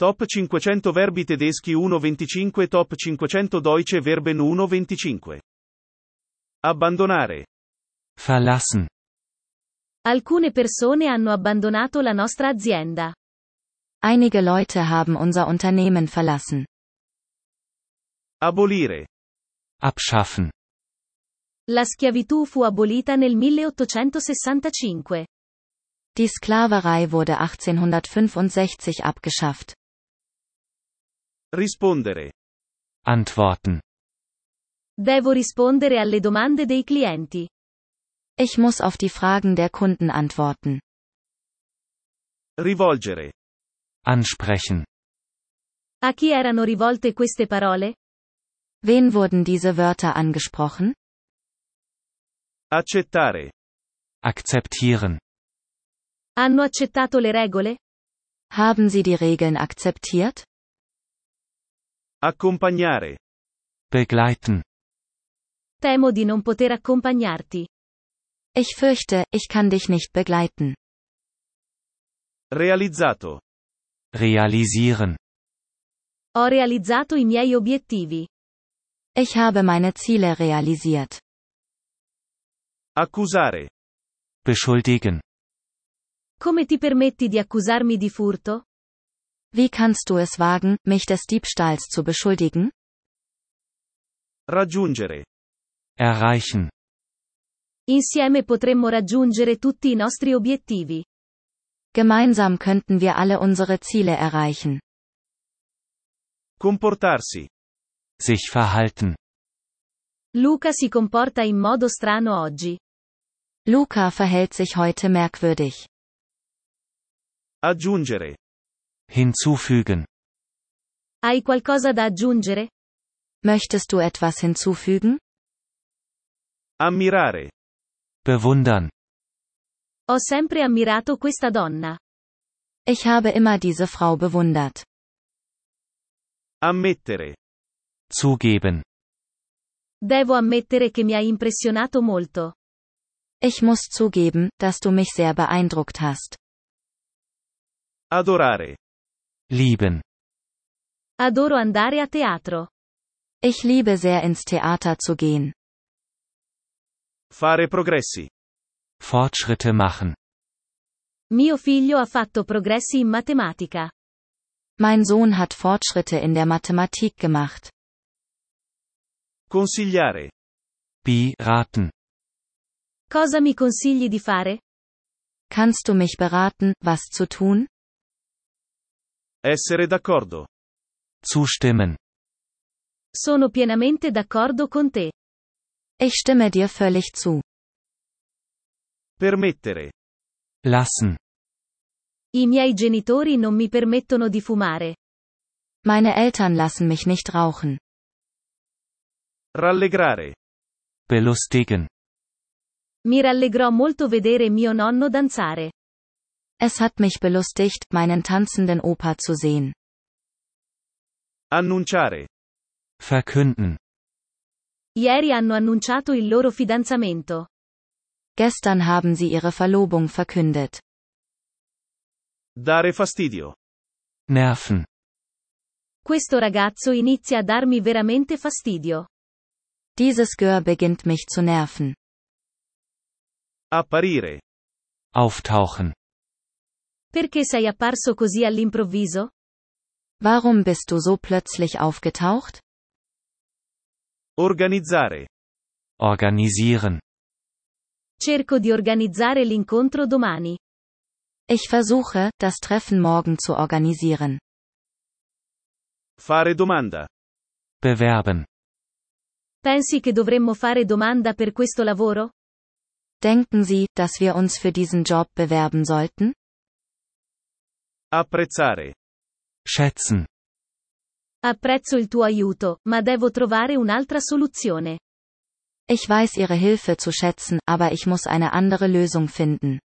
Top 500 verbi tedeschi 1.25 Top 500 deutsche Verben 1.25. Abbandonare. Verlassen. Alcune persone hanno abbandonato la nostra azienda. Einige Leute haben unser Unternehmen verlassen. Abolire. Abschaffen. La schiavitù fu abolita nel 1865. Die Sklaverei wurde 1865 abgeschafft. Rispondere. Antworten. Devo rispondere alle domande dei clienti. Ich muss auf die Fragen der Kunden antworten. Rivolgere. Ansprechen. A chi erano rivolte queste parole? Wen wurden diese Wörter angesprochen? Accettare. Akzeptieren. Hanno accettato le regole? Haben Sie die Regeln akzeptiert? Accompagnare. Begleiten. Temo di non poter accompagnarti. Ich fürchte, ich kann dich nicht begleiten. Realizzato. Realisieren. Ho realizzato i miei obiettivi. Ich habe meine Ziele realisiert. Accusare. Beschuldigen. Come ti permetti di accusarmi di furto? Wie kannst du es wagen, mich des Diebstahls zu beschuldigen? Raggiungere. Erreichen. Insieme potremmo raggiungere tutti i nostri obiettivi. Gemeinsam könnten wir alle unsere Ziele erreichen. Comportarsi. Sich verhalten. Luca si comporta in modo strano oggi. Luca verhält sich heute merkwürdig. Aggiungere. Hinzufügen. Hai qualcosa da aggiungere? Möchtest du etwas hinzufügen? Ammirare. Bewundern. Ho sempre ammirato questa donna. Ich habe immer diese Frau bewundert. Ammettere. Zugeben. Devo ammettere che mi hai impressionato molto. Ich muss zugeben, dass du mich sehr beeindruckt hast. Adorare. Lieben. Adoro andare a teatro. Ich liebe sehr ins Theater zu gehen. Fare progressi. Fortschritte machen. Mio figlio ha fatto progressi in matematica. Mein Sohn hat Fortschritte in der Mathematik gemacht. Consigliare. Beraten. Cosa mi consigli di fare? Kannst du mich beraten, was zu tun? Essere d'accordo. Zustimmen. Sono pienamente d'accordo con te. Ich stimme dir völlig zu. Permettere. Lassen. I miei genitori non mi permettono di fumare. Meine Eltern lassen mich nicht rauchen. Rallegrare. Belustigen. Mi rallegrò molto vedere mio nonno danzare. Es hat mich belustigt, meinen tanzenden Opa zu sehen. Annunciare. Verkünden. Ieri hanno annunciato il loro fidanzamento. Gestern haben sie ihre Verlobung verkündet. Dare fastidio. Nerven. Questo ragazzo inizia a darmi veramente fastidio. Dieses Gör beginnt mich zu nerven. Apparire. Auftauchen. Perché sei apparso così all'improvviso? Warum bist du so plötzlich aufgetaucht? Organizzare. Organisieren. Cerco di organizzare l'incontro domani. Ich versuche, das Treffen morgen zu organisieren. Fare domanda. Bewerben. Pensi che dovremmo fare domanda per questo lavoro? Denken Sie, dass wir uns für diesen Job bewerben sollten? Apprezzare. Schätzen. Apprezzo il tuo aiuto, ma devo trovare un'altra soluzione. Ich weiß Ihre Hilfe zu schätzen, aber ich muss eine andere Lösung finden.